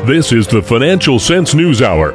This is the Financial Sense News Hour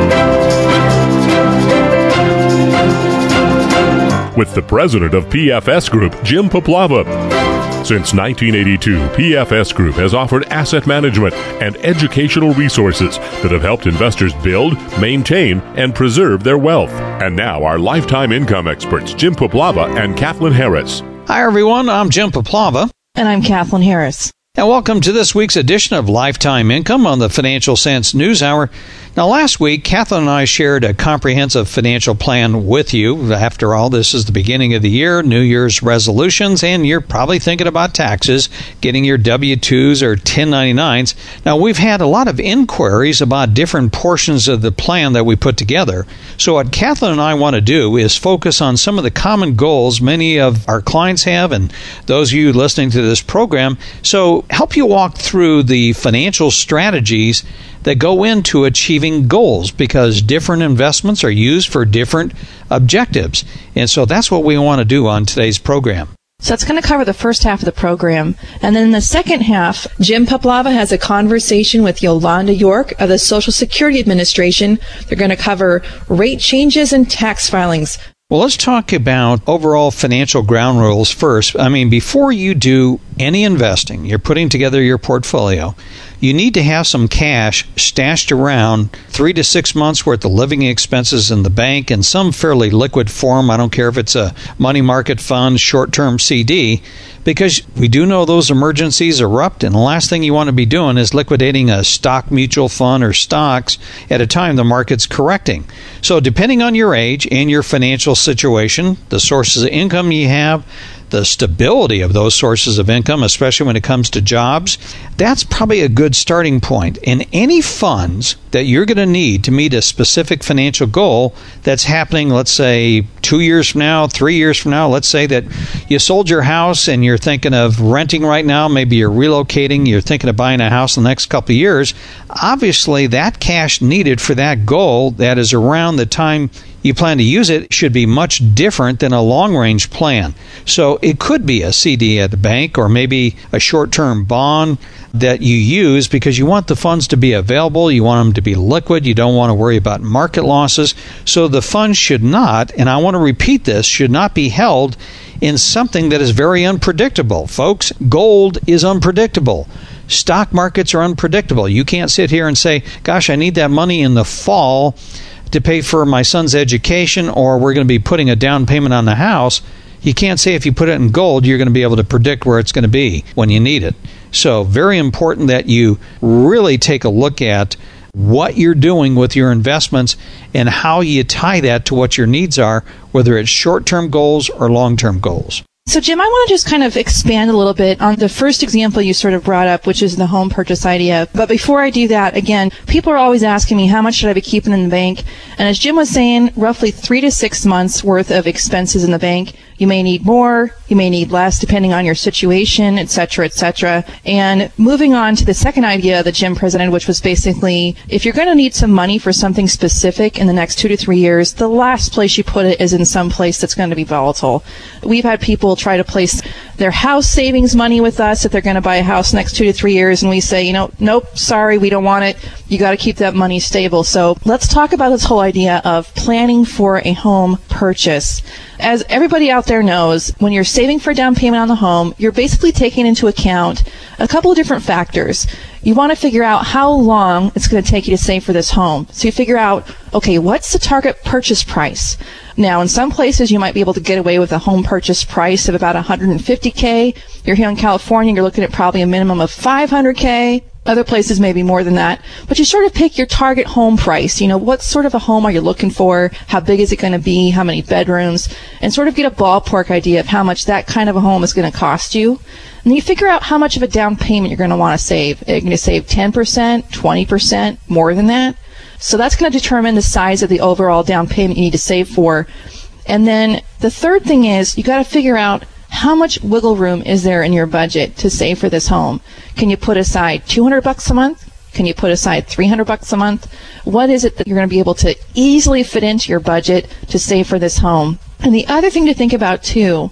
with the president of PFS Group, Jim Poplava. Since 1982, PFS Group has offered asset management and educational resources that have helped investors build, maintain, and preserve their wealth. And now our lifetime income experts, Jim Poplava and Kathleen Harris. Hi, everyone. I'm Jim Poplava. And I'm Kathleen Harris. And welcome to this week's edition of Lifetime Income on the Financial Sense News Hour. Now, last week, Kathleen and I shared a comprehensive financial plan with you. After all, this is the beginning of the year, New Year's resolutions, and you're probably thinking about taxes, getting your W-2s or 1099s. Now, we've had a lot of inquiries about different portions of the plan that we put together. So what Kathleen and I want to do is focus on some of the common goals many of our clients have and those of you listening to this program. So help you walk through the financial strategies that go into achieving goals, because different investments are used for different objectives. And so that's what we want to do on today's program. So that's going to cover the first half of the program. And then in the second half, Jim Poplava has a conversation with Yolanda York of the Social Security Administration. They're going to cover rate changes and tax filings. Well, let's talk about overall financial ground rules first. I mean, before you do any investing, you're putting together your portfolio, you need to have some cash stashed around 3 to 6 months worth of living expenses in the bank in some fairly liquid form. I don't care if it's a money market fund, short-term CD, because we do know those emergencies erupt, and the last thing you want to be doing is liquidating a stock mutual fund or stocks at a time the market's correcting. So depending on your age and your financial situation, the sources of income you have, the stability of those sources of income, especially when it comes to jobs, that's probably a good starting point. And any funds that you're going to need to meet a specific financial goal that's happening, let's say 2 years from now, 3 years from now, let's say that you sold your house and you're thinking of renting right now, maybe you're relocating, you're thinking of buying a house in the next couple of years, obviously that cash needed for that goal that is around the time you plan to use it should be much different than a long-range plan. So it could be a CD at the bank or maybe a short-term bond that you use because you want the funds to be available, you want them to be liquid, you don't want to worry about market losses. So the funds should not, and I want to repeat this, should not be held in something that is very unpredictable. Folks, gold is unpredictable. Stock markets are unpredictable. You can't sit here and say, gosh, I need that money in the fall to pay for my son's education, or we're going to be putting a down payment on the house. You can't say if you put it in gold, you're going to be able to predict where it's going to be when you need it. So very important that you really take a look at what you're doing with your investments and how you tie that to what your needs are, whether it's short-term goals or long-term goals. So, Jim, I want to just kind of expand a little bit on the first example you sort of brought up, which is the home purchase idea. But before I do that, again, people are always asking me, how much should I be keeping in the bank? And as Jim was saying, roughly 3 to 6 months worth of expenses in the bank. You may need more, you may need less, depending on your situation, et cetera, et cetera. And moving on to the second idea that Jim presented, which was basically, if you're going to need some money for something specific in the next 2 to 3 years, the last place you put it is in some place that's going to be volatile. We've had people try to place their house savings money with us if they're going to buy a house next 2 to 3 years, and we say, nope, sorry, we don't want it. You got to keep that money stable. So let's talk about this whole idea of planning for a home purchase. As everybody out there knows, when you're saving for a down payment on the home, you're basically taking into account a couple of different factors. You want to figure out how long it's going to take you to save for this home. So you figure out, okay, what's the target purchase price? Now, in some places, you might be able to get away with a home purchase price of about $150K. You're here in California, you're looking at probably a minimum of $500K. Other places may be more than that. But you sort of pick your target home price. What sort of a home are you looking for? How big is it going to be? How many bedrooms? And sort of get a ballpark idea of how much that kind of a home is going to cost you. And then you figure out how much of a down payment you're going to want to save. Are you going to save 10%, 20%, more than that? So that's going to determine the size of the overall down payment you need to save for. And then the third thing is you got to figure out how much wiggle room is there in your budget to save for this home. Can you put aside $200 a month? Can you put aside $300 a month? What is it that you're going to be able to easily fit into your budget to save for this home? And the other thing to think about too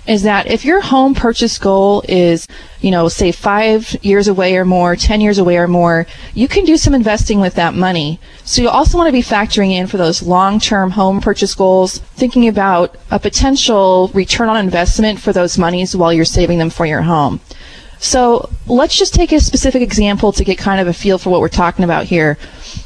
is that if your home purchase goal is, say 5 years away or more, 10 years away or more, you can do some investing with that money. So you also want to be factoring in for those long-term home purchase goals, thinking about a potential return on investment for those monies while you're saving them for your home. So let's just take a specific example to get kind of a feel for what we're talking about here.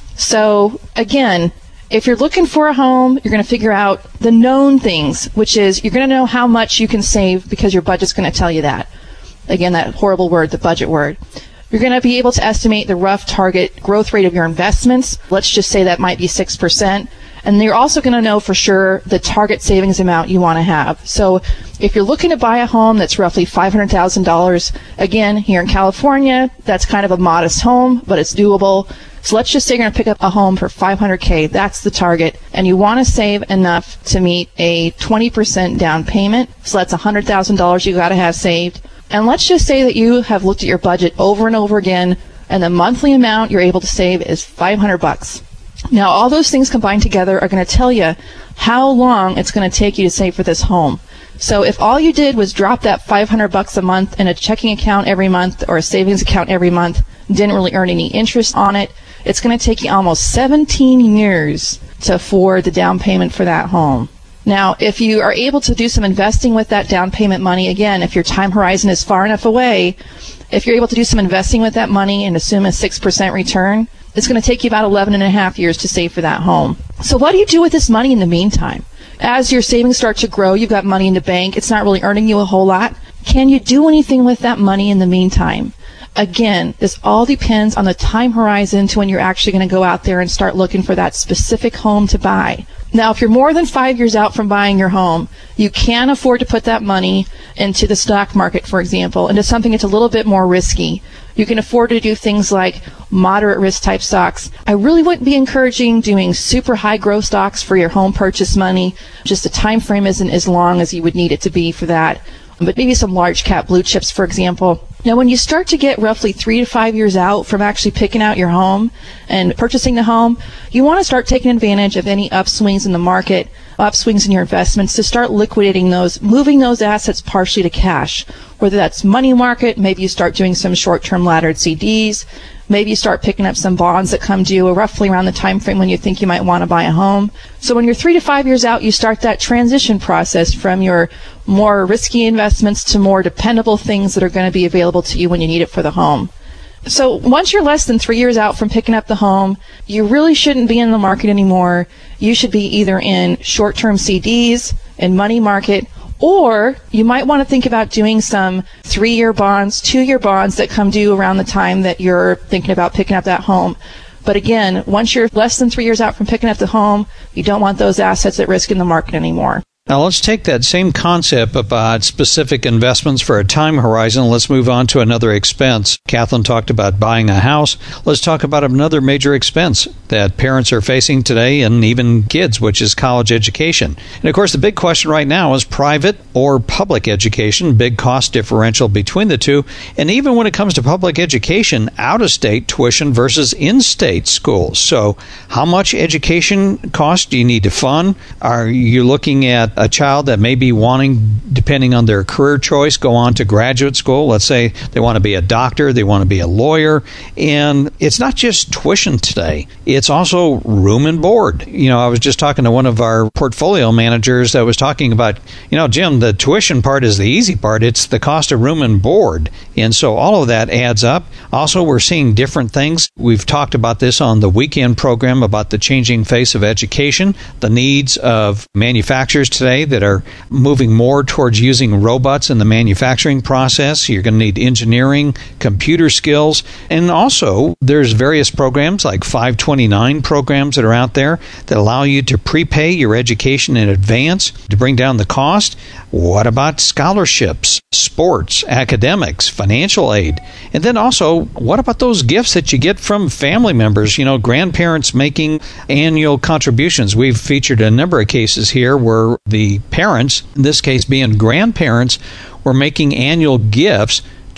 So again, if you're looking for a home, you're going to figure out the known things, which is you're going to know how much you can save because your budget's going to tell you that. Again, that horrible word, the budget word. You're going to be able to estimate the rough target growth rate of your investments. Let's just say that might be 6%. And you're also going to know for sure the target savings amount you want to have. So if you're looking to buy a home that's roughly $500,000, again, here in California, that's kind of a modest home, but it's doable. So let's just say you're going to pick up a home for $500K. That's the target. And you want to save enough to meet a 20% down payment. So that's $100,000 you got to have saved. And let's just say that you have looked at your budget over and over again, and the monthly amount you're able to save is $500. Now, all those things combined together are going to tell you how long it's going to take you to save for this home. So if all you did was drop that $500 a month in a checking account every month or a savings account every month, didn't really earn any interest on it, it's going to take you almost 17 years to afford the down payment for that home. Now, if you are able to do some investing with that down payment money, again, if your time horizon is far enough away, if you're able to do some investing with that money and assume a 6% return, it's going to take you about 11 and a half years to save for that home. So what do you do with this money in the meantime? As your savings start to grow, you've got money in the bank. It's not really earning you a whole lot. Can you do anything with that money in the meantime? Again, this all depends on the time horizon to when you're actually going to go out there and start looking for that specific home to buy. Now, if you're more than 5 years out from buying your home, you can afford to put that money into the stock market, for example, into something that's a little bit more risky. You can afford to do things like moderate risk type stocks. I really wouldn't be encouraging doing super high growth stocks for your home purchase money. Just the time frame isn't as long as you would need it to be for that. But maybe some large cap blue chips, for example. Now, when you start to get roughly 3 to 5 years out from actually picking out your home and purchasing the home, you want to start taking advantage of any upswings in the market, upswings in your investments, to start liquidating those, moving those assets partially to cash. Whether that's money market, maybe you start doing some short-term laddered CDs, maybe you start picking up some bonds that come due roughly around the time frame when you think you might want to buy a home. So when you're 3 to 5 years out, you start that transition process from your more risky investments to more dependable things that are going to be available to you when you need it for the home. So once you're less than 3 years out from picking up the home, you really shouldn't be in the market anymore. You should be either in short-term CDs, in money market, or you might want to think about doing some 3-year bonds, 2-year bonds that come due around the time that you're thinking about picking up that home. But again, once you're less than 3 years out from picking up the home, you don't want those assets at risk in the market anymore. Now, let's take that same concept about specific investments for a time horizon. Let's move on to another expense. Kathleen talked about buying a house. Let's talk about another major expense that parents are facing today, and even kids, which is college education. And, of course, the big question right now is private or public education, big cost differential between the two. And even when it comes to public education, out-of-state tuition versus in-state schools. So how much education cost do you need to fund? Are you looking at a child that may be wanting, depending on their career choice, go on to graduate school? Let's say they want to be a doctor, they want to be a lawyer, and it's not just tuition today. It's also room and board. I was just talking to one of our portfolio managers that was talking about, Jim, the tuition part is the easy part. It's the cost of room and board. And so all of that adds up. Also, we're seeing different things. We've talked about this on the weekend program about the changing face of education, the needs of manufacturers today that are moving more towards using robots in the manufacturing process. You're going to need engineering, computer skills, and also there's various programs like 529 programs that are out there that allow you to prepay your education in advance to bring down the cost. What about scholarships, sports, academics, financial aid? And then also, what about those gifts that you get from family members, grandparents making annual contributions? We've featured a number of cases here where the parents, in this case being grandparents, were making annual gifts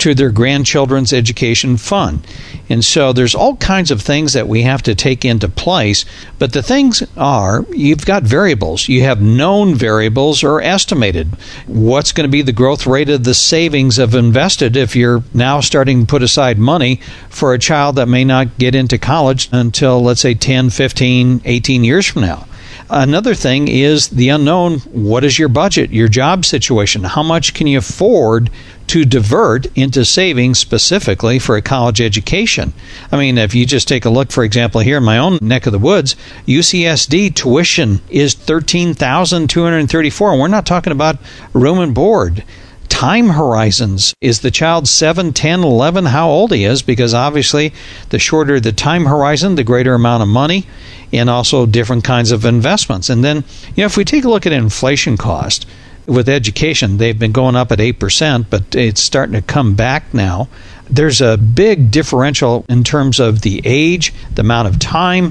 to their grandchildren's education fund. And so there's all kinds of things that we have to take into place. But the things are, you've got variables. You have known variables or estimated. What's going to be the growth rate of the savings of invested if you're now starting to put aside money for a child that may not get into college until, let's say, 10, 15, 18 years from now? Another thing is the unknown. What is your budget, your job situation? How much can you afford to divert into savings specifically for a college education? I mean, if you just take a look, for example, here in my own neck of the woods, UCSD tuition is $13,234, and we're not talking about room and board. Time horizons. Is the child 7, 10, 11, how old he is? Because obviously the shorter the time horizon, the greater amount of money, and also different kinds of investments. And then, if we take a look at inflation cost with education, they've been going up at 8%, but it's starting to come back now. There's a big differential in terms of the age, the amount of time,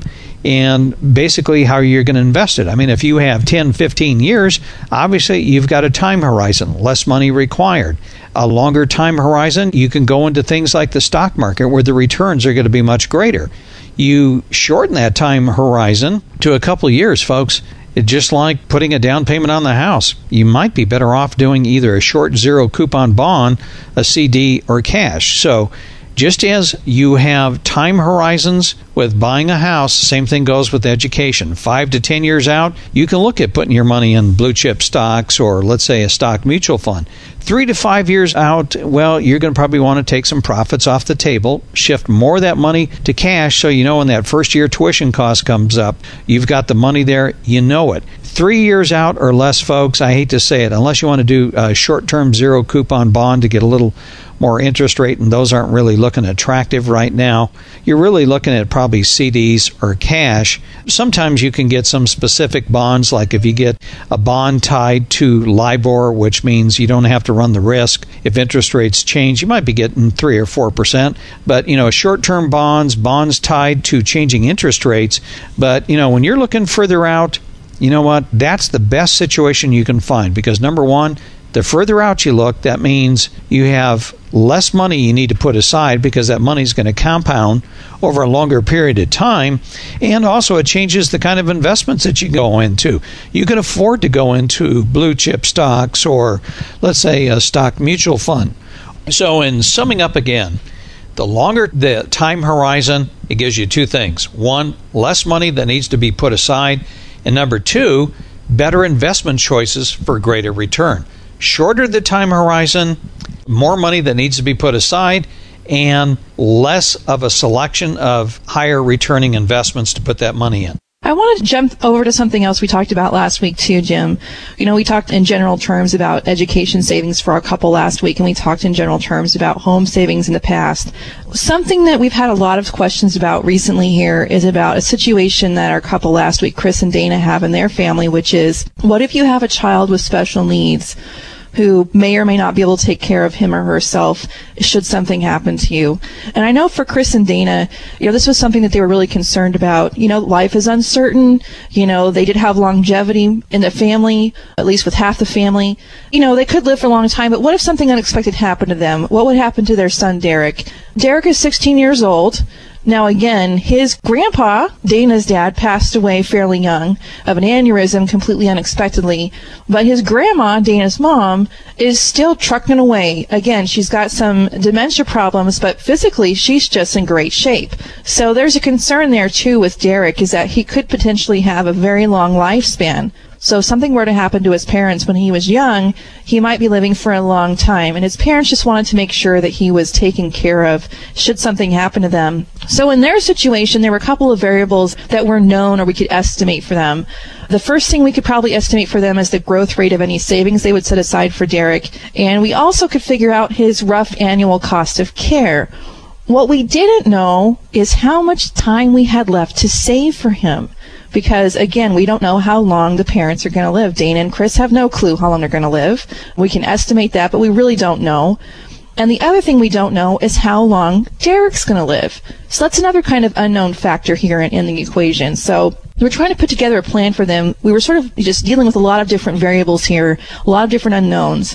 and basically how you're going to invest it. I mean, if you have 10, 15 years, obviously you've got a time horizon, less money required. A longer time horizon, you can go into things like the stock market where the returns are going to be much greater. You shorten that time horizon to a couple of years, folks. It's just like putting a down payment on the house. You might be better off doing either a short zero coupon bond, a CD, or cash. So just as you have time horizons with buying a house, same thing goes with education. 5 to 10 years out, you can look at putting your money in blue chip stocks or, let's say, a stock mutual fund. 3 to 5 years out, well, you're going to probably want to take some profits off the table, shift more of that money to cash so you know when that first year tuition cost comes up, you've got the money there, you know it. 3 years out or less, folks, I hate to say it, unless you want to do a short-term zero coupon bond to get a little more interest rate, and those aren't really looking attractive right now, you're really looking at probably CDs or cash. Sometimes you can get some specific bonds, like if you get a bond tied to LIBOR, which means you don't have to run the risk. If interest rates change, you might be getting 3 or 4%. But, short-term bonds tied to changing interest rates. But, when you're looking further out, you know what? That's the best situation you can find because, number one, the further out you look, that means you have less money you need to put aside because that money is going to compound over a longer period of time. And also it changes the kind of investments that you go into. You can afford to go into blue chip stocks or, let's say, a stock mutual fund. So in summing up again, the longer the time horizon, it gives you two things. One, less money that needs to be put aside. And number two, better investment choices for greater return. Shorter the time horizon, more money that needs to be put aside, and less of a selection of higher returning investments to put that money in. I want to jump over to something else we talked about last week too, Jim. We talked in general terms about education savings for our couple last week, and we talked in general terms about home savings in the past. Something that we've had a lot of questions about recently here is about a situation that our couple last week, Chris and Dana, have in their family, which is, what if you have a child with special needs who may or may not be able to take care of him or herself should something happen to you? And I know for Chris and Dana, this was something that they were really concerned about. Life is uncertain. They did have longevity in the family, at least with half the family. They could live for a long time, but what if something unexpected happened to them? What would happen to their son, Derek? Derek is 16 years old. Now, again, his grandpa, Dana's dad, passed away fairly young of an aneurysm completely unexpectedly. But his grandma, Dana's mom, is still trucking away. Again, she's got some dementia problems, but physically she's just in great shape. So there's a concern there, too, with Derek, is that he could potentially have a very long lifespan. So if something were to happen to his parents when he was young, he might be living for a long time. And his parents just wanted to make sure that he was taken care of should something happen to them. So in their situation, there were a couple of variables that were known or we could estimate for them. The first thing we could probably estimate for them is the growth rate of any savings they would set aside for Derek. And we also could figure out his rough annual cost of care. What we didn't know is how much time we had left to save for him. Because, again, we don't know how long the parents are going to live. Dana and Chris have no clue how long they're going to live. We can estimate that, but we really don't know. And the other thing we don't know is how long Derek's going to live. So that's another kind of unknown factor here in the equation. So we're trying to put together a plan for them. We were sort of just dealing with a lot of different variables here, a lot of different unknowns.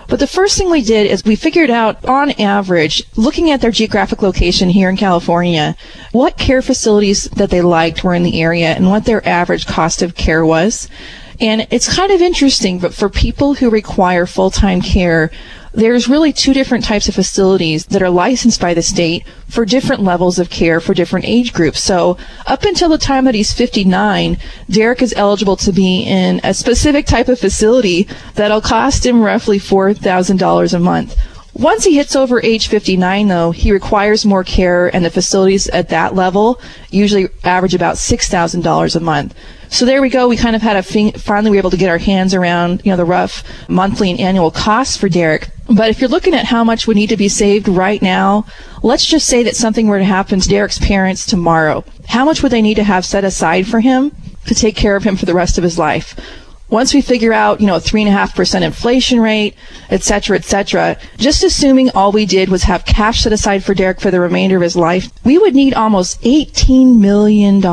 But the first thing we did is we figured out, on average, looking at their geographic location here in California, what care facilities that they liked were in the area and what their average cost of care was. And it's kind of interesting, but for people who require full-time care, there's really two different types of facilities that are licensed by the state for different levels of care for different age groups. So up until the time that he's 59, Derek is eligible to be in a specific type of facility that'll cost him roughly $4,000 a month. Once he hits over age 59, though, he requires more care, and the facilities at that level usually average about $6,000 a month. So there we go. We kind of had finally we were able to get our hands around, the rough monthly and annual costs for Derek. But if you're looking at how much would need to be saved right now, let's just say that something were to happen to Derek's parents tomorrow. How much would they need to have set aside for him to take care of him for the rest of his life? Once we figure out, a 3.5% inflation rate, et cetera, just assuming all we did was have cash set aside for Derek for the remainder of his life, we would need almost $18 million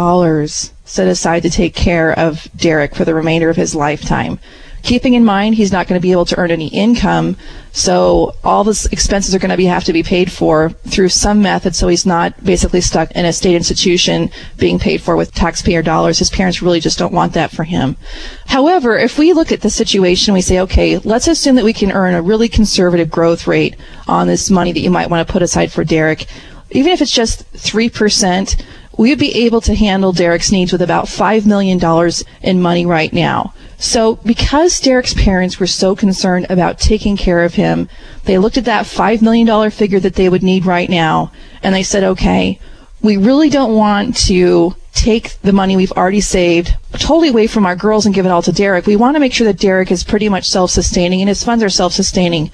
set aside to take care of Derek for the remainder of his lifetime. Keeping in mind he's not going to be able to earn any income, so all the expenses are going to have to be paid for through some method, so he's not basically stuck in a state institution being paid for with taxpayer dollars. His parents really just don't want that for him. However, if we look at the situation, we say, okay, let's assume that we can earn a really conservative growth rate on this money that you might want to put aside for Derek. Even if it's just 3%, we would be able to handle Derek's needs with about $5 million in money right now. So because Derek's parents were so concerned about taking care of him, they looked at that $5 million figure that they would need right now, and they said, okay, we really don't want to take the money we've already saved totally away from our girls and give it all to Derek. We want to make sure that Derek is pretty much self-sustaining and his funds are self-sustaining.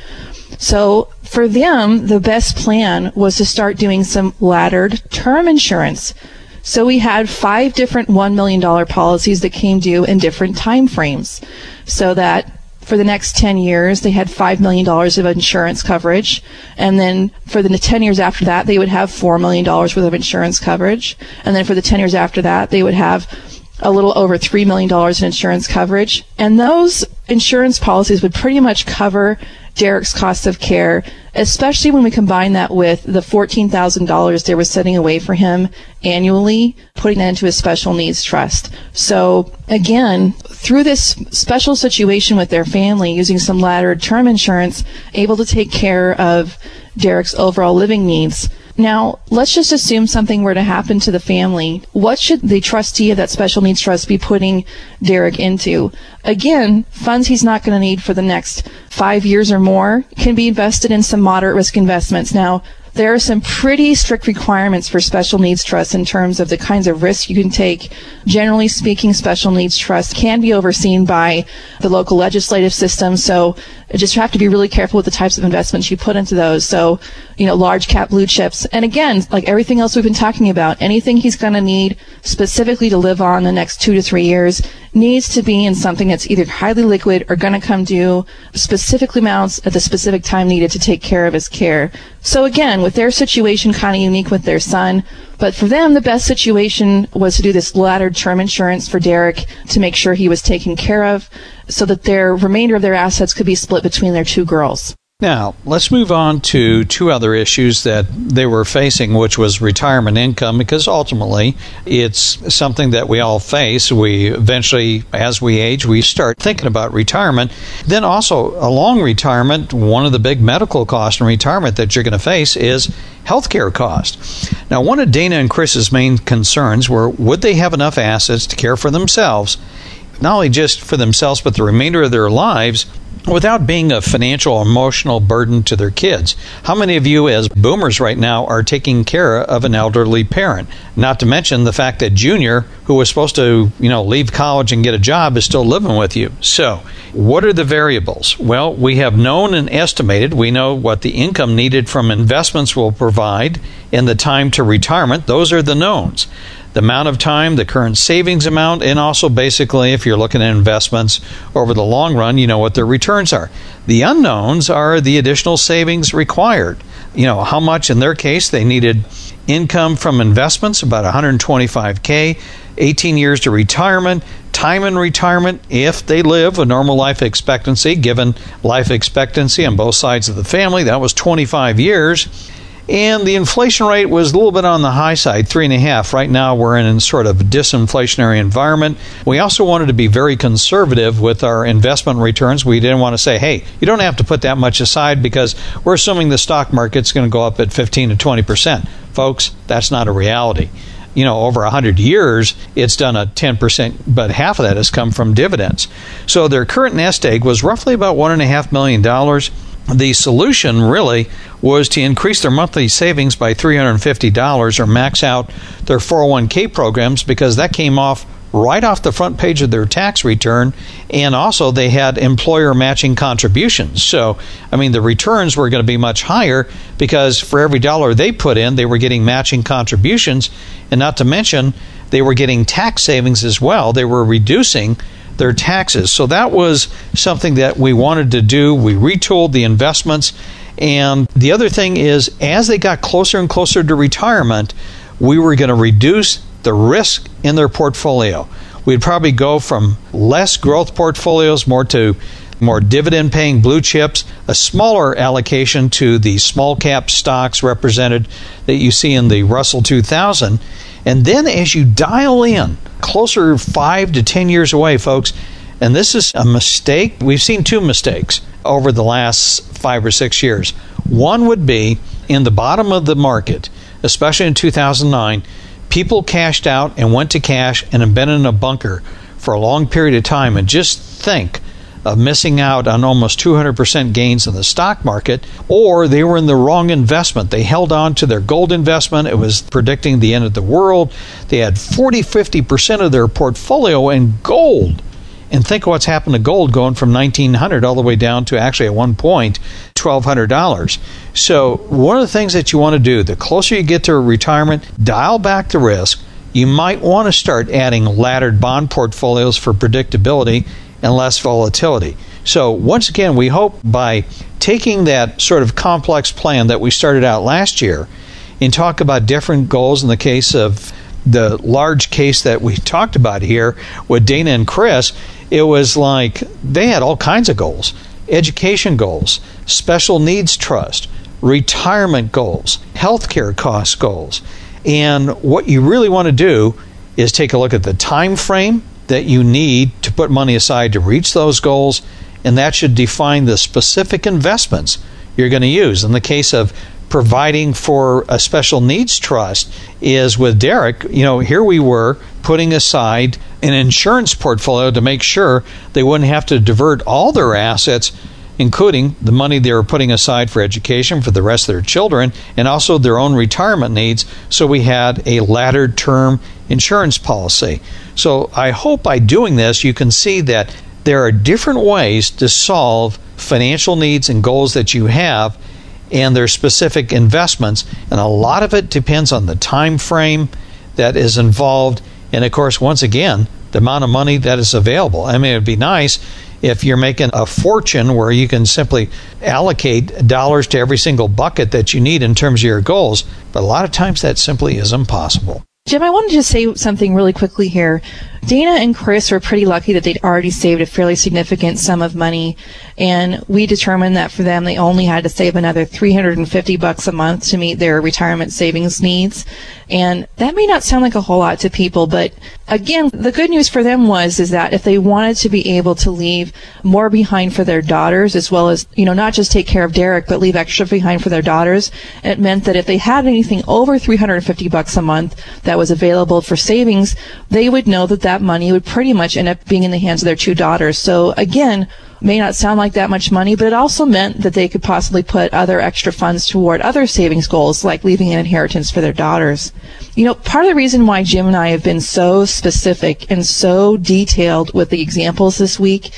So for them, the best plan was to start doing some laddered term insurance. So we had 5 different $1 million policies that came due in different time frames, so that for the next 10 years, they had $5 million of insurance coverage. And then for the 10 years after that, they would have $4 million worth of insurance coverage. And then for the 10 years after that, they would have a little over $3 million in insurance coverage. And those insurance policies would pretty much cover Derek's cost of care, especially when we combine that with the $14,000 they were setting away for him annually, putting that into his special needs trust. So again, through this special situation with their family, using some laddered term insurance, able to take care of Derek's overall living needs. Now, let's just assume something were to happen to the family. What should the trustee of that special needs trust be putting Derek into? Again, funds he's not going to need for the next 5 years or more can be invested in some moderate risk investments. Now, there are some pretty strict requirements for special needs trusts in terms of the kinds of risks you can take. Generally speaking, special needs trusts can be overseen by the local legislative system, so you just have to be really careful with the types of investments you put into those. So, large cap blue chips. And again, like everything else we've been talking about, anything he's going to need specifically to live on the next 2 to 3 years needs to be in something that's either highly liquid or going to come due specific amounts at the specific time needed to take care of his care. So again, with their situation kind of unique with their son, but for them, the best situation was to do this laddered term insurance for Derek to make sure he was taken care of so that their remainder of their assets could be split between their 2 girls. Now, let's move on to 2 other issues that they were facing, which was retirement income, because ultimately it's something that we all face. We eventually, as we age, we start thinking about retirement. Then also, along retirement, one of the big medical costs in retirement that you're going to face is healthcare cost. Now, one of Dana and Chris's main concerns were, would they have enough assets to care for themselves, not only just for themselves, but the remainder of their lives, without being a financial or emotional burden to their kids? How many of you as boomers right now are taking care of an elderly parent? Not to mention the fact that Junior, who was supposed to, leave college and get a job, is still living with you. So, what are the variables? Well, we have known and estimated. We know what the income needed from investments will provide in the time to retirement. Those are the knowns. the amount of time, the current savings amount, and also basically if you're looking at investments over the long run, you know what their returns are. The unknowns are the additional savings required. You know, how much in their case they needed income from investments, about $125K, 18 years to retirement, time in retirement if they live a normal life expectancy, given life expectancy on both sides of the family, that was 25 years. And the inflation rate was a little bit on the high side, 3.5. Right now we're in sort of a disinflationary environment. We also wanted to be very conservative with our investment returns. We didn't want to say, hey, you don't have to put that much aside because we're assuming the stock market's going to go up at 15 to 20%. Folks, that's not a reality. You know, over 100 years, it's done a 10%, but half of that has come from dividends. So their current nest egg was roughly about $1.5 million. The solution really was to increase their monthly savings by $350 or max out their 401k programs, because that came off right off the front page of their tax return, and also they had employer matching contributions. So, I mean, the returns were going to be much higher because for every dollar they put in, they were getting matching contributions, and not to mention they were getting tax savings as well. They were reducing their taxes. So that was something that we wanted to do. We retooled the investments. And the other thing is, as they got closer and closer to retirement, we were going to reduce the risk in their portfolio. We'd probably go from less growth portfolios more to more dividend-paying blue chips, a smaller allocation to the small-cap stocks represented that you see in the Russell 2000. And then as you dial in, closer 5 to 10 years away, folks, and this is a mistake. We've seen two mistakes over the last 5 or 6 years. One would be in the bottom of the market, especially in 2009, people cashed out and went to cash and have been in a bunker for a long period of time. And just think of missing out on almost 200% gains in the stock market, or they were in the wrong investment. They held on to their gold investment. It was predicting the end of the world. They had 40-50% of their portfolio in gold. And think of what's happened to gold going from $1,900 all the way down to actually at one point $1,200. So one of the things that you want to do, the closer you get to retirement, dial back the risk. You might want to start adding laddered bond portfolios for predictability and less volatility. So once again, we hope by taking that sort of complex plan that we started out last year and talk about different goals in the case of the large case that we talked about here with Dana and Chris, it was like they had all kinds of goals. Education goals, special needs trust, retirement goals, healthcare cost goals. And what you really want to do is take a look at the time frame that you need to put money aside to reach those goals, and that should define the specific investments you're going to use. In the case of providing for a special needs trust is with Derek, here we were putting aside an insurance portfolio to make sure they wouldn't have to divert all their assets, including the money they were putting aside for education for the rest of their children and also their own retirement needs. So we had a laddered term insurance policy. So I hope by doing this you can see that there are different ways to solve financial needs and goals that you have, and their specific investments, and a lot of it depends on the time frame that is involved, and of course, once again, the amount of money that is available. I mean, it'd be nice if you're making a fortune where you can simply allocate dollars to every single bucket that you need in terms of your goals, but a lot of times that simply is impossible. Jim, I wanted to say something really quickly here. Dana and Chris were pretty lucky that they'd already saved a fairly significant sum of money, and we determined that for them they only had to save another $350 a month to meet their retirement savings needs. And that may not sound like a whole lot to people, but again, the good news for them is that if they wanted to be able to leave more behind for their daughters, as well as, not just take care of Derek, but leave extra behind for their daughters, it meant that if they had anything over $350 a month that was available for savings, they would know that that money would pretty much end up being in the hands of their two daughters. So again, may not sound like that much money, but it also meant that they could possibly put other extra funds toward other savings goals, like leaving an inheritance for their daughters. Part of the reason why Jim and I have been so specific and so detailed with the examples this week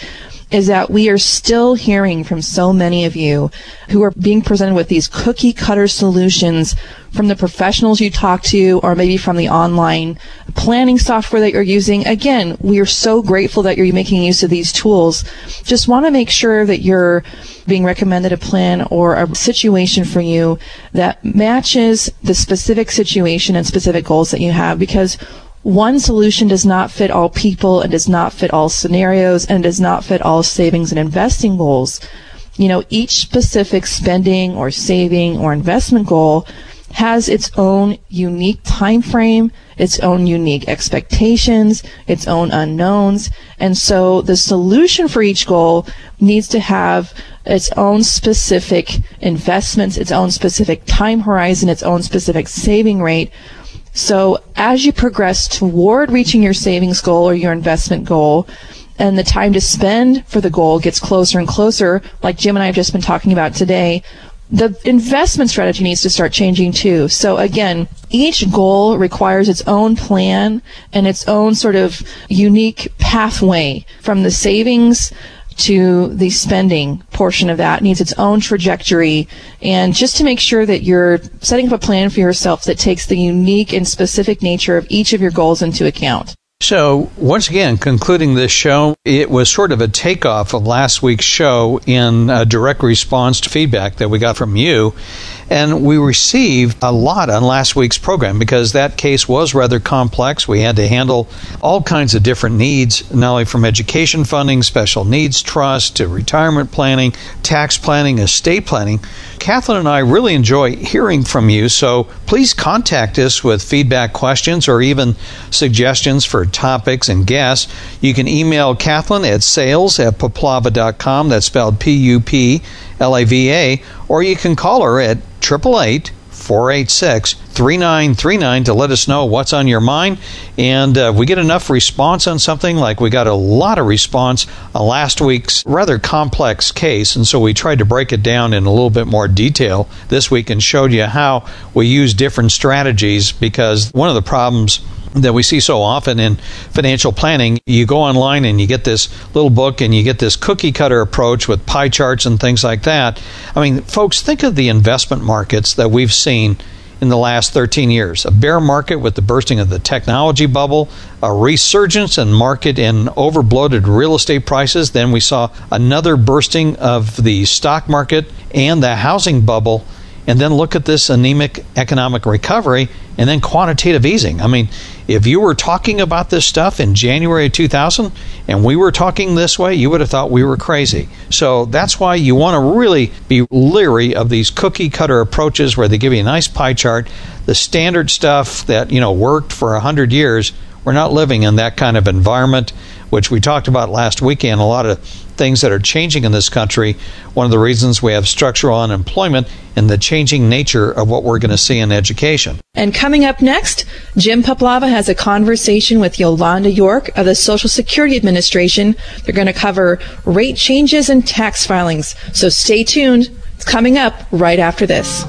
is that we are still hearing from so many of you who are being presented with these cookie cutter solutions from the professionals you talk to, or maybe from the online planning software that you're using. Again, we are so grateful that you're making use of these tools. Just want to make sure that you're being recommended a plan or a situation for you that matches the specific situation and specific goals that you have, because one solution does not fit all people and does not fit all scenarios and does not fit all savings and investing goals. You know, each specific spending or saving or investment goal has its own unique time frame, its own unique expectations, its own unknowns. And so the solution for each goal needs to have its own specific investments, its own specific time horizon, its own specific saving rate. So as you progress toward reaching your savings goal or your investment goal, and the time to spend for the goal gets closer and closer, like Jim and I have just been talking about today, the investment strategy needs to start changing too. So again, each goal requires its own plan and its own sort of unique pathway. From the savings to the spending portion of that needs its own trajectory. And just to make sure that you're setting up a plan for yourself that takes the unique and specific nature of each of your goals into account. So, once again, concluding this show, it was sort of a takeoff of last week's show in a direct response to feedback that we got from you. And we received a lot on last week's program because that case was rather complex. We had to handle all kinds of different needs, not only from education funding, special needs trust, to retirement planning, tax planning, estate planning. Kathleen and I really enjoy hearing from you, so please contact us with feedback questions or even suggestions for topics and guests. You can email Kathleen at sales@poplava.com. That's spelled Puplava, or you can call her at 888-486-3939 to let us know what's on your mind. And if we get enough response on something, like we got a lot of response on last week's rather complex case, and so we tried to break it down in a little bit more detail this week and showed you how we use different strategies, because one of the problems that we see so often in financial planning, you go online and you get this little book and you get this cookie cutter approach with pie charts and things like that. I mean, folks, think of the investment markets that we've seen in the last 13 years. A bear market with the bursting of the technology bubble, a resurgence in market in overbloated real estate prices. Then we saw another bursting of the stock market and the housing bubble. And then look at this anemic economic recovery and then quantitative easing. I mean, if you were talking about this stuff in January of 2000 and we were talking this way, you would have thought we were crazy. So that's why you want to really be leery of these cookie cutter approaches where they give you a nice pie chart. The standard stuff that, worked for 100 years, we're not living in that kind of environment, which we talked about last weekend. A lot of things that are changing in this country. One of the reasons we have structural unemployment and the changing nature of what we're going to see in education. And coming up next, Jim Poplava has a conversation with Yolanda York of the Social Security Administration. They're going to cover rate changes and tax filings. So stay tuned. It's coming up right after this.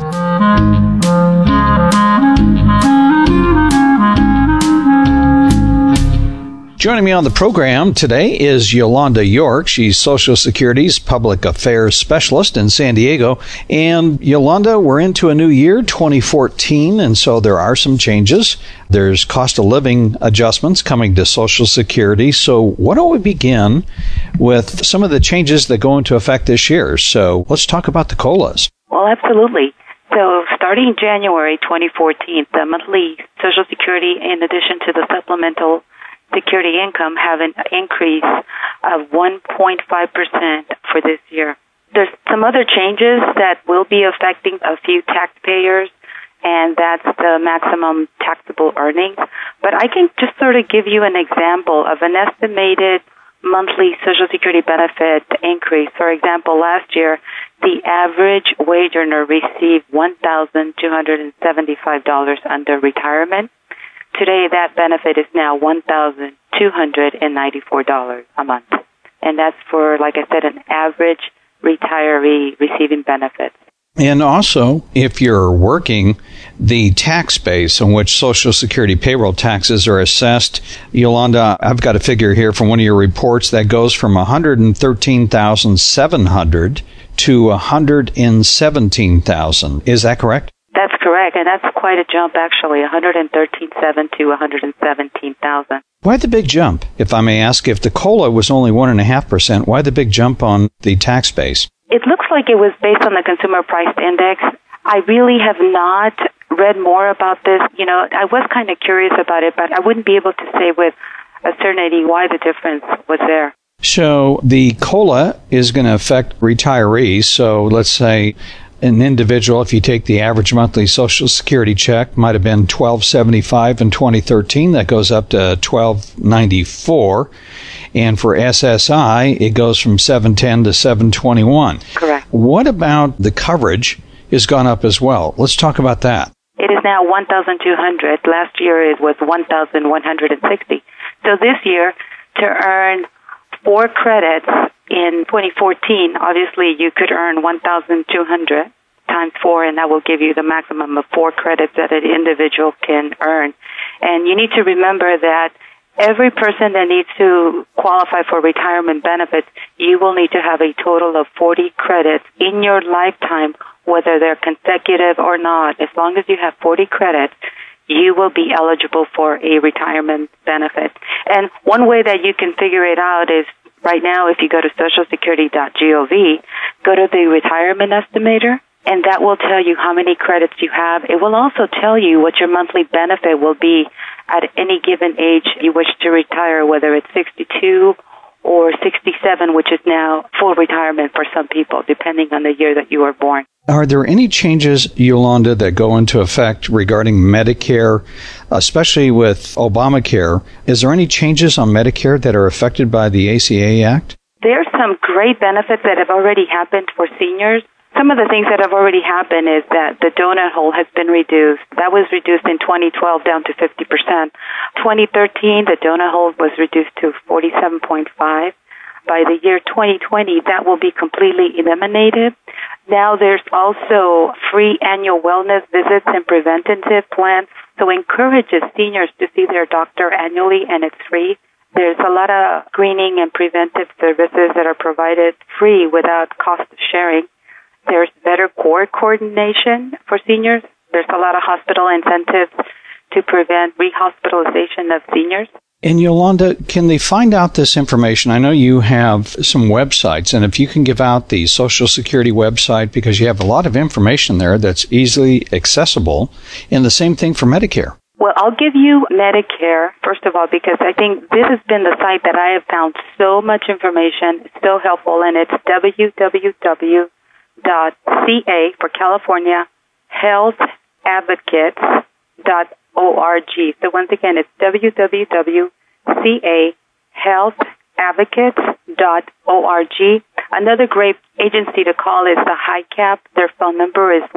Joining me on the program today is Yolanda York. She's Social Security's Public Affairs Specialist in San Diego. And Yolanda, we're into a new year, 2014, and so there are some changes. There's cost of living adjustments coming to Social Security. So why don't we begin with some of the changes that go into effect this year? So let's talk about the COLAs. Well, absolutely. So starting January 2014, the monthly Social Security, in addition to the supplemental security income, have an increase of 1.5% for this year. There's some other changes that will be affecting a few taxpayers, and that's the maximum taxable earnings. But I can just sort of give you an example of an estimated monthly Social Security benefit increase. For example, last year, the average wage earner received $1,275 under retirement. Today, that benefit is now $1,294 a month. And that's for, like I said, an average retiree receiving benefits. And also, if you're working, the tax base on which Social Security payroll taxes are assessed. Yolanda, I've got a figure here from one of your reports that goes from $113,700 to $117,000. Is that correct? That's correct, and that's quite a jump, actually, $113,700 to $117,000. Why the big jump? If I may ask, if the COLA was only 1.5%, why the big jump on the tax base? It looks like it was based on the Consumer Price Index. I really have not read more about this. I was kind of curious about it, but I wouldn't be able to say with a certainty why the difference was there. So the COLA is going to affect retirees. So let's say an individual, if you take the average monthly Social Security check, might have been $1,275 in 2013. That goes up to $1,294. And for SSI, it goes from $710 to $721. Correct. What about the coverage has gone up as well? Let's talk about that. It is now $1,200. Last year it was $1,160. So this year, to earn 4 credits in 2014, obviously you could earn 1,200 times 4, and that will give you the maximum of 4 credits that an individual can earn. And you need to remember that every person that needs to qualify for retirement benefits, you will need to have a total of 40 credits in your lifetime, whether they're consecutive or not. As long as you have 40 credits, you will be eligible for a retirement benefit. And one way that you can figure it out is right now, if you go to socialsecurity.gov, go to the retirement estimator, and that will tell you how many credits you have. It will also tell you what your monthly benefit will be at any given age you wish to retire, whether it's 62 or 67, which is now full retirement for some people, depending on the year that you were born. Are there any changes, Yolanda, that go into effect regarding Medicare, especially with Obamacare? Is there any changes on Medicare that are affected by the ACA Act? There's some great benefits that have already happened for seniors. Some of the things that have already happened is that the donut hole has been reduced. That was reduced in 2012 down to 50%. 2013, the donut hole was reduced to 47.5. By the year 2020, that will be completely eliminated. Now there's also free annual wellness visits and preventative plans, so encourages seniors to see their doctor annually, and it's free. There's a lot of screening and preventive services that are provided free without cost sharing. There's better core coordination for seniors. There's a lot of hospital incentives to prevent rehospitalization of seniors. And Yolanda, can they find out this information? I know you have some websites, and if you can give out the Social Security website, because you have a lot of information there that's easily accessible, and the same thing for Medicare. Well, I'll give you Medicare, first of all, because I think this has been the site that I have found so much information. It's so helpful, and it's www.ca for California, healthadvocates.org. So once again, it's www.ca.healthadvocates.org. Another great agency to call is the HICAP. Their phone number is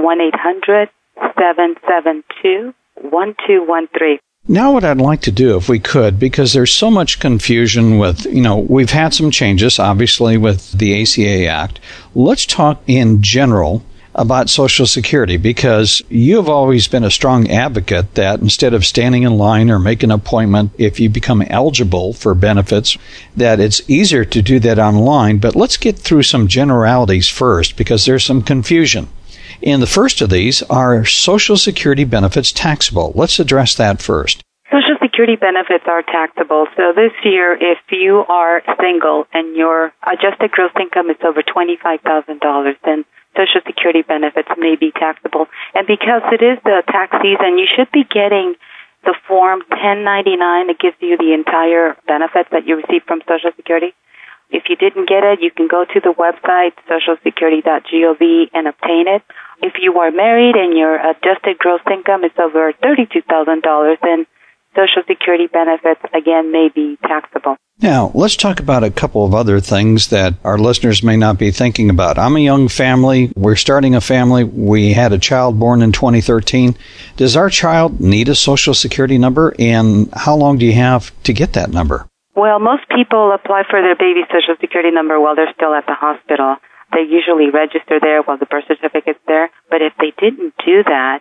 1-800-772-1213. Now what I'd like to do, if we could, because there's so much confusion with, we've had some changes, obviously, with the ACA Act. Let's talk in general about Social Security, because you've always been a strong advocate that instead of standing in line or making an appointment, if you become eligible for benefits, that it's easier to do that online. But let's get through some generalities first, because there's some confusion. And the first of these are Social Security benefits taxable. Let's address that first. Social Security benefits are taxable. So this year, if you are single and your adjusted gross income is over $25,000, then Social Security benefits may be taxable. And because it is the tax season, you should be getting the Form 1099 that gives you the entire benefits that you receive from Social Security. If you didn't get it, you can go to the website, socialsecurity.gov, and obtain it. If you are married and your adjusted gross income is over $32,000, then Social Security benefits, again, may be taxable. Now, let's talk about a couple of other things that our listeners may not be thinking about. I'm a young family. We're starting a family. We had a child born in 2013. Does our child need a Social Security number, and how long do you have to get that number? Well, most people apply for their baby's Social Security number while they're still at the hospital. They usually register there while the birth certificate's there. But if they didn't do that,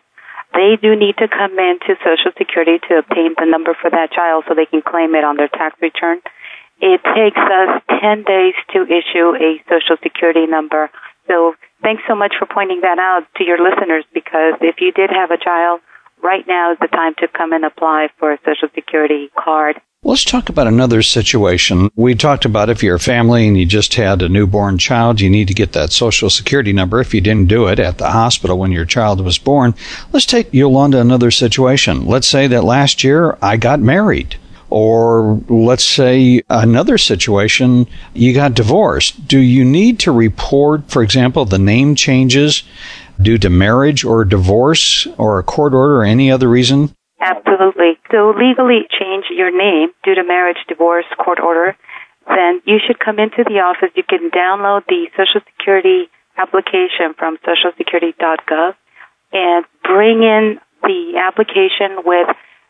they do need to come in to Social Security to obtain the number for that child so they can claim it on their tax return. It takes us 10 days to issue a Social Security number. So thanks so much for pointing that out to your listeners, because if you did have a child, right now is the time to come and apply for a Social Security card. Let's talk about another situation. We talked about if you're a family and you just had a newborn child, you need to get that Social Security number if you didn't do it at the hospital when your child was born. Let's take, Yolanda, another situation. Let's say that last year I got married. Or let's say another situation, you got divorced. Do you need to report, for example, the name changes due to marriage or divorce or a court order or any other reason? Absolutely. So legally change your name due to marriage, divorce, court order, then you should come into the office. You can download the Social Security application from socialsecurity.gov and bring in the application with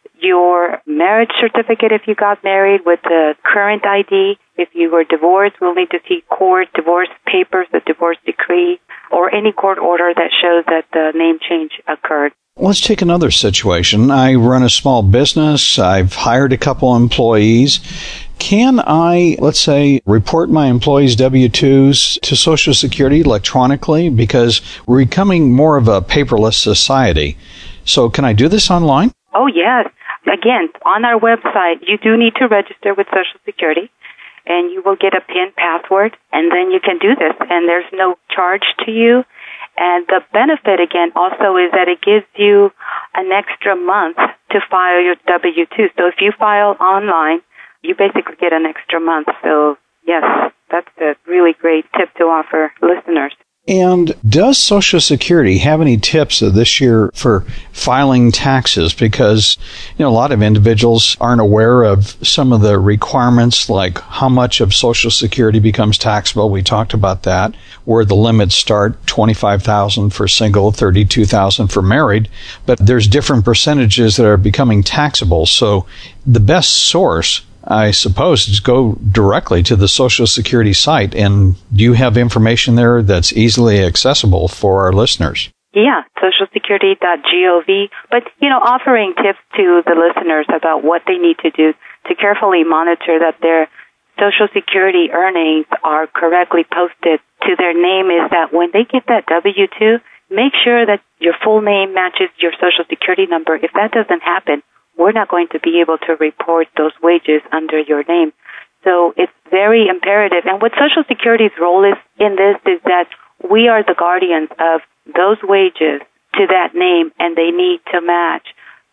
your marriage certificate if you got married, with the current ID. If you were divorced, we'll need to see court divorce papers, the divorce decree, or any court order that shows that the name change occurred. Let's take another situation. I run a small business. I've hired a couple employees. Can I, let's say, report my employees' W-2s to Social Security electronically? Because we're becoming more of a paperless society. So can I do this online? Oh, yes. Again, on our website, you do need to register with Social Security, and you will get a PIN password, and then you can do this, and there's no charge to you. And the benefit, again, also is that it gives you an extra month to file your W-2. So if you file online, you basically get an extra month. So, yes, that's a really great tip to offer listeners. And does Social Security have any tips this year for filing taxes? Because, a lot of individuals aren't aware of some of the requirements, like how much of Social Security becomes taxable. We talked about that, where the limits start, $25,000 for single, $32,000 for married. But there's different percentages that are becoming taxable. So the best source, I suppose, is go directly to the Social Security site. And do you have information there that's easily accessible for our listeners? Yeah, socialsecurity.gov. But, offering tips to the listeners about what they need to do to carefully monitor that their Social Security earnings are correctly posted to their name is that when they get that W-2, make sure that your full name matches your Social Security number. If that doesn't happen, we're not going to be able to report those wages under your name. So it's very imperative. And what Social Security's role is in this is that we are the guardians of those wages to that name, and they need to match.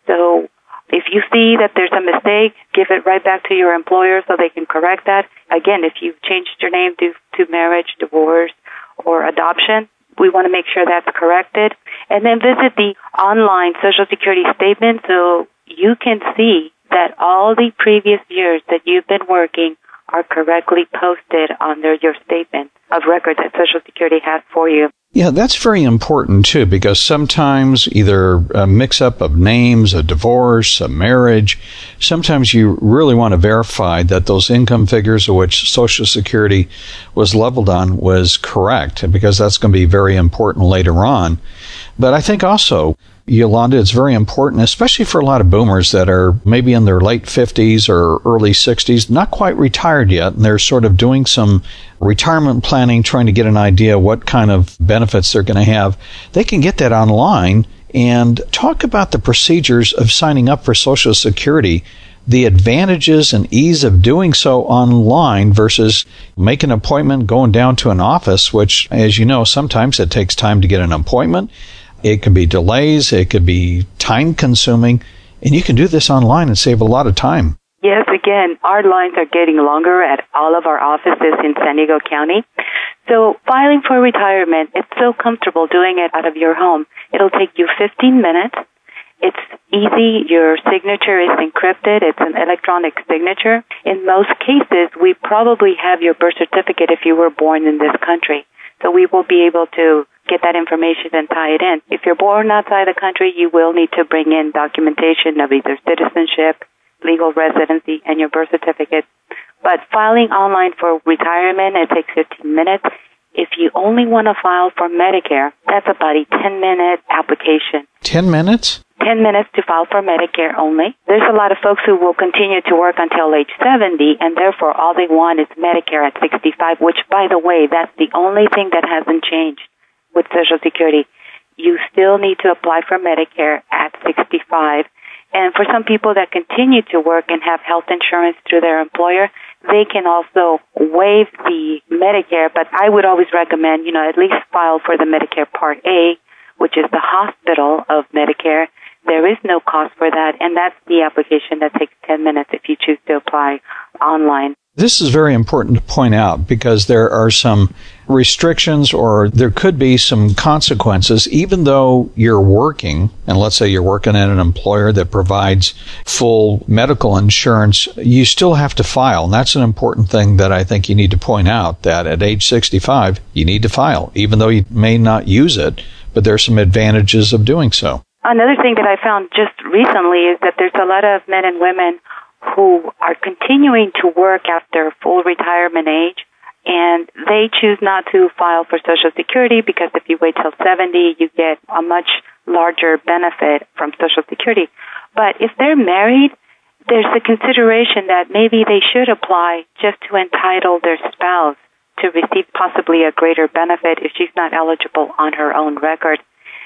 So if you see that there's a mistake, give it right back to your employer so they can correct that. Again, if you've changed your name due to marriage, divorce, or adoption, we want to make sure that's corrected. And then visit the online Social Security statement so you can see that all the previous years that you've been working are correctly posted under your statement of record that Social Security has for you. Yeah, that's very important, too, because sometimes either a mix-up of names, a divorce, a marriage, sometimes you really want to verify that those income figures of which Social Security was leveled on was correct, because that's going to be very important later on. But I think also, Yolanda, it's very important, especially for a lot of boomers that are maybe in their late 50s or early 60s, not quite retired yet, and they're sort of doing some retirement planning, trying to get an idea what kind of benefits they're going to have. They can get that online and talk about the procedures of signing up for Social Security, the advantages and ease of doing so online versus making an appointment, going down to an office, which, as you know, sometimes it takes time to get an appointment. It could be delays, it could be time-consuming, and you can do this online and save a lot of time. Yes, again, our lines are getting longer at all of our offices in San Diego County. So filing for retirement, it's so comfortable doing it out of your home. It'll take you 15 minutes. It's easy. Your signature is encrypted. It's an electronic signature. In most cases, we probably have your birth certificate if you were born in this country. So we will be able to get that information and tie it in. If you're born outside the country, you will need to bring in documentation of either citizenship, legal residency, and your birth certificate. But filing online for retirement, it takes 15 minutes. If you only want to file for Medicare, that's about a 10-minute application. 10 minutes? 10 minutes to file for Medicare only. There's a lot of folks who will continue to work until age 70, and therefore all they want is Medicare at 65, which, by the way, that's the only thing that hasn't changed with Social Security. You still need to apply for Medicare at 65. And for some people that continue to work and have health insurance through their employer, they can also waive the Medicare, but I would always recommend, at least file for the Medicare Part A, which is the hospital of Medicare. There is no cost for that, and that's the application that takes 10 minutes if you choose to apply online. This is very important to point out because there are some restrictions or there could be some consequences even though you're working, and let's say you're working at an employer that provides full medical insurance, you still have to file. And that's an important thing that I think you need to point out, that at age 65, you need to file, even though you may not use it, but there are some advantages of doing so. Another thing that I found just recently is that there's a lot of men and women who are continuing to work after full retirement age, and they choose not to file for Social Security because if you wait till 70, you get a much larger benefit from Social Security. But if they're married, there's a consideration that maybe they should apply just to entitle their spouse to receive possibly a greater benefit if she's not eligible on her own record.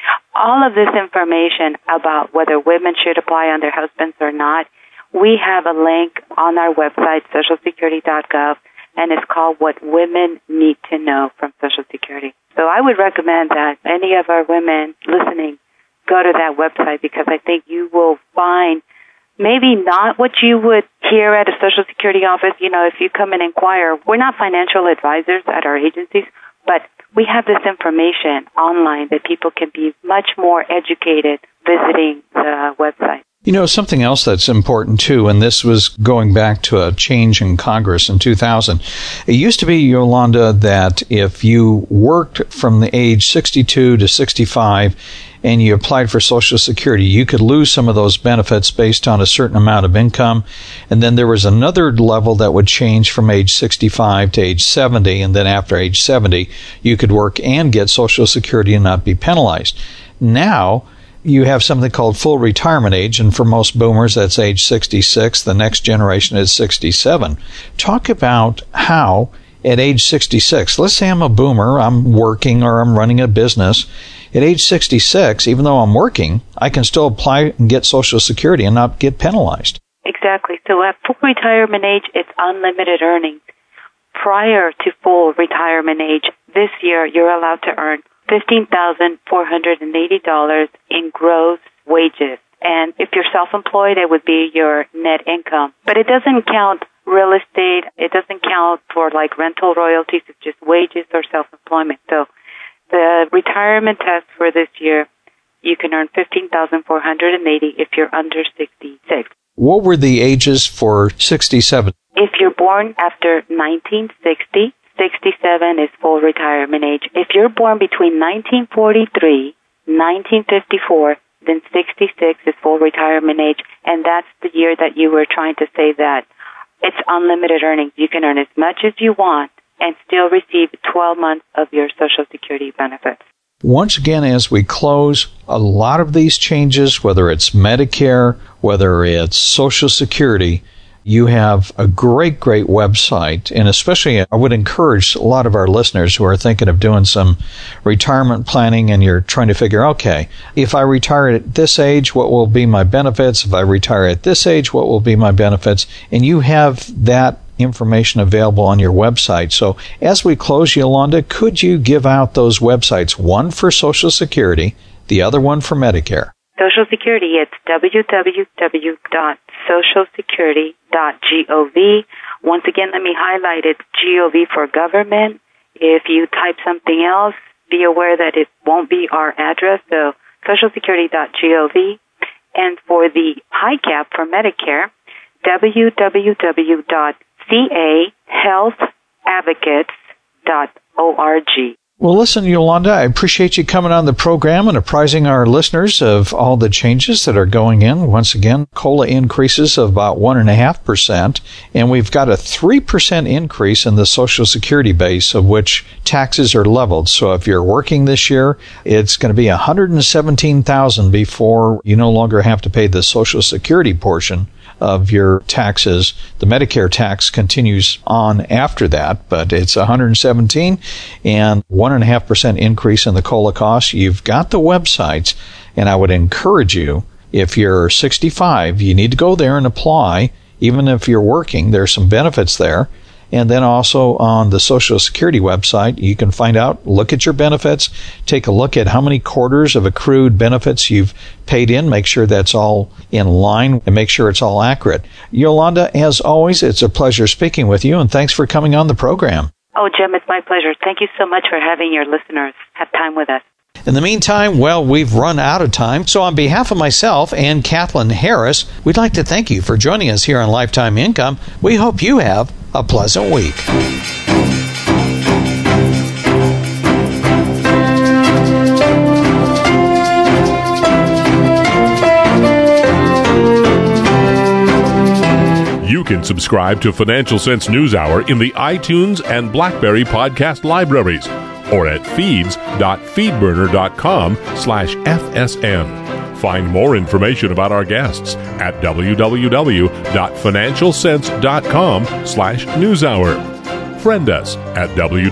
All of this information about whether women should apply on their husbands or not, we have a link on our website, socialsecurity.gov, and it's called What Women Need to Know from Social Security. So I would recommend that any of our women listening go to that website because I think you will find maybe not what you would hear at a Social Security office. If you come and inquire, we're not financial advisors at our agencies, but we have this information online that people can be much more educated visiting the website. Something else that's important, too, and this was going back to a change in Congress in 2000. It used to be, Yolanda, that if you worked from the age 62 to 65 and you applied for Social Security, you could lose some of those benefits based on a certain amount of income. And then there was another level that would change from age 65 to age 70, and then after age 70, you could work and get Social Security and not be penalized. Now, you have something called full retirement age, and for most boomers, that's age 66. The next generation is 67. Talk about how, at age 66, let's say I'm a boomer, I'm working or I'm running a business. At age 66, even though I'm working, I can still apply and get Social Security and not get penalized. Exactly. So at full retirement age, it's unlimited earnings. Prior to full retirement age, this year, you're allowed to earn $15,480 in gross wages. And if you're self-employed, it would be your net income. But it doesn't count real estate. It doesn't count for like rental royalties. It's just wages or self-employment. So the retirement test for this year, you can earn $15,480 if you're under 66. What were the ages for 67? If you're born after 1960, 67 is full retirement age. If you're born between 1943, 1954, then 66 is full retirement age, and that's the year that you were trying to say that it's unlimited earnings. You can earn as much as you want and still receive 12 months of your Social Security benefits. Once again, as we close, a lot of these changes, whether it's Medicare, whether it's Social Security, you have a great website, and especially I would encourage a lot of our listeners who are thinking of doing some retirement planning and you're trying to figure, okay, if I retire at this age, what will be my benefits? If I retire at this age, what will be my benefits? And you have that information available on your website. So as we close, Yolanda, could you give out those websites, one for Social Security, the other one for Medicare? Social Security, it's www.socialsecurity.gov. Once again, let me highlight it, GOV for government. If you type something else, be aware that it won't be our address, so socialsecurity.gov. And for the high cap for Medicare, www.cahealthadvocates.org. Well, listen, Yolanda, I appreciate you coming on the program and apprising our listeners of all the changes that are going in. Once again, COLA increases of about 1.5%, and we've got a 3% increase in the Social Security base, of which taxes are leveled. So if you're working this year, it's going to be $117,000 before you no longer have to pay the Social Security portion of your taxes. The Medicare tax continues on after that, but it's 117 and 1.5% increase in the COLA cost. You've got the websites, and I would encourage you, if you're 65, you need to go there and apply. Even if you're working, there's some benefits there. And then also on the Social Security website, you can find out, look at your benefits, take a look at how many quarters of accrued benefits you've paid in, make sure that's all in line, and make sure it's all accurate. Yolanda, as always, it's a pleasure speaking with you, and thanks for coming on the program. Oh, Jim, it's my pleasure. Thank you so much for having your listeners have time with us. In the meantime, well, we've run out of time. So on behalf of myself and Kathleen Harris, we'd like to thank you for joining us here on Lifetime Income. We hope you have a pleasant week. You can subscribe to Financial Sense News Hour in the iTunes and BlackBerry podcast libraries, or at feeds.feedburner.com/FSN. Find more information about our guests at www.financialsense.com/newshour. Friend us at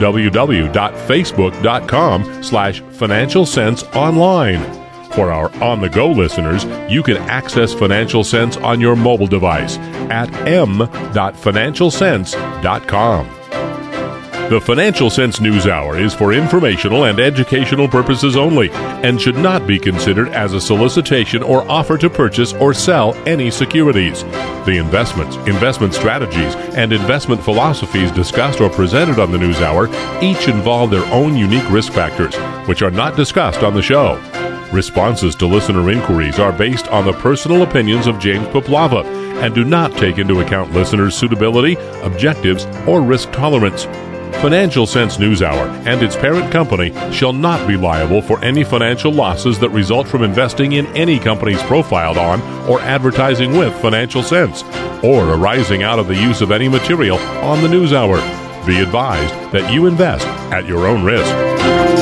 www.facebook.com/financialsenseonline. For our on-the-go listeners, you can access Financial Sense on your mobile device at m.financialsense.com. The Financial Sense News Hour is for informational and educational purposes only and should not be considered as a solicitation or offer to purchase or sell any securities. The investments, investment strategies, and investment philosophies discussed or presented on the News Hour each involve their own unique risk factors, which are not discussed on the show. Responses to listener inquiries are based on the personal opinions of James Poplava and do not take into account listeners' suitability, objectives, or risk tolerance. Financial Sense News Hour and its parent company shall not be liable for any financial losses that result from investing in any companies profiled on or advertising with Financial Sense, or arising out of the use of any material on the News Hour. Be advised that you invest at your own risk.